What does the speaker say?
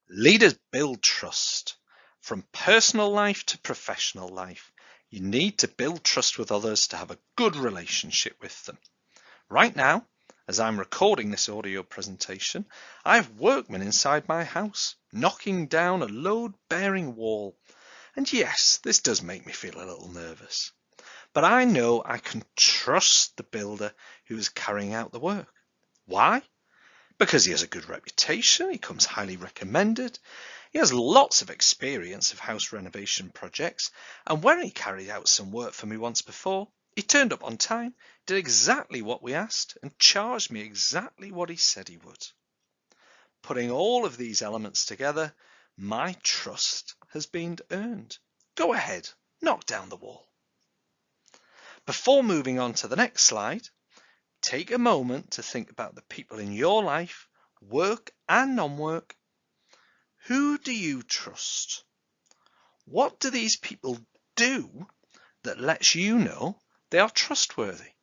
Leaders build trust. From personal life to professional life, you need to build trust with others to have a good relationship with them. Right now, as I'm recording this audio presentation, I have workmen inside my house knocking down a load-bearing wall. And yes, this does make me feel a little nervous. But I know I can trust the builder who is carrying out the work. Why? Because he has a good reputation, he comes highly recommended, he has lots of experience of house renovation projects, and when he carried out some work for me once before, he turned up on time, did exactly what we asked, and charged me exactly what he said he would. Putting all of these elements together, my trust has been earned. Go ahead, knock down the wall. Before moving on to the next slide, take a moment to think about the people in your life, work and non-work. Who do you trust? What do these people do that lets you know they are trustworthy?